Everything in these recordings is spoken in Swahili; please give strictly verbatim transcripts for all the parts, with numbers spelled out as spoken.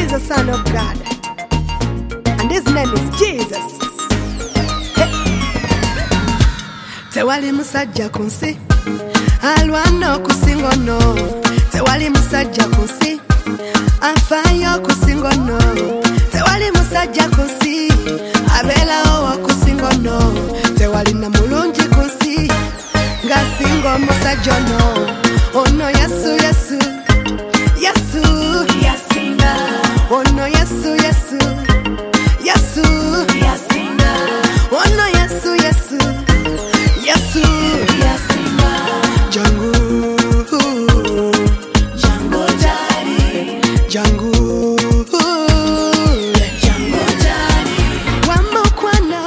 is the Son of God, and his name is Jesus. Hey. Tewali musajja kunsi alwana kusingono, tewali musajja kunsi afayo kusingono, tewali musajja kunsi abelawo wa kusingono, tewali na mulungi kunsi nga singo musajja ono. Ono Yesu Yesu Yesu Yasinga, ono Yesu Yesu Yesu Yasinga, ono Yesu Yesu Yesu Yasinga, jangu Jango Jali, jangu Jango Jali, wamukwana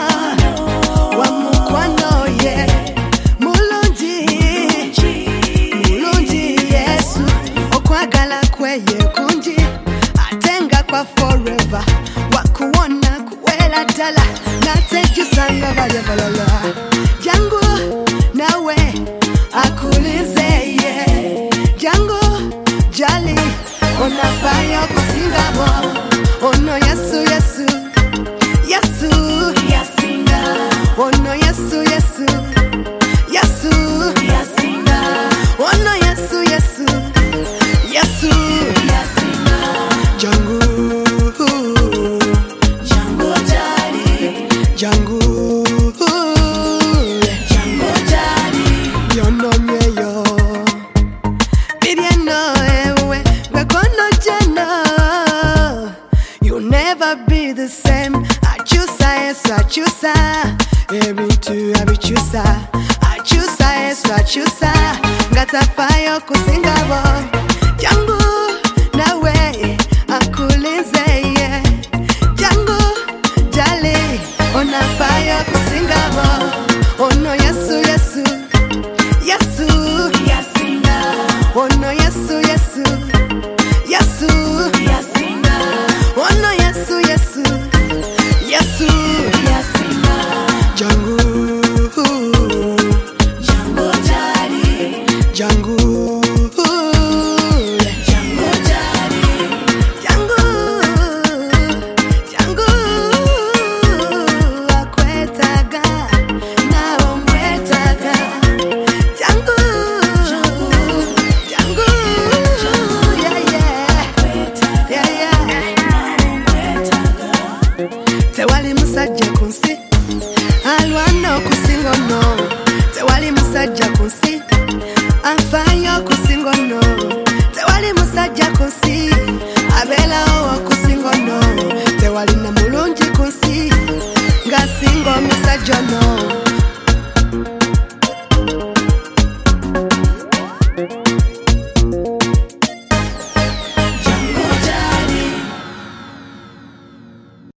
wamukwana ye mulungi mulungi Yesu okwagala kweye kungi atenga kwa forever wakuona kuwela dala natejusanga balya balala jangu nawe akulizeye jangu jali onafayo kusingabo ono Yesu Yesu Yesu Yasinga, ono Yesu Yesu Yesu Yasinga, ono Yesu Yesu Yesu Yasinga, jangu Jango Jali, jangu Jango Jali, yonomyeyo birieno ewe gwekono jeno. You'll never be the same. Achusa Yesu achusa ebintu abichusa achusa Yesu achusa ngatafayo kusingabo jangu nawe akulizeye jangu jali onafayo kusingabo ono Yesu Yesu Yesu Yasinga, ono Yesu Yesu Yesu Yasinga, ono Yesu Yesu Yesu Yasinga, jangu Jango Jali, jangu Jango Jali, jangu jangu akwetaga nawe omwetaga jangu jangu yeah yeah yeah yeah. Tewali musajja kunsi alwana okusingono, tewali musajja kunsi afayo kusingono, tewali musajja kunsi abelawo okusingono, tewali na mulungi kunsi nga singo musajja ono.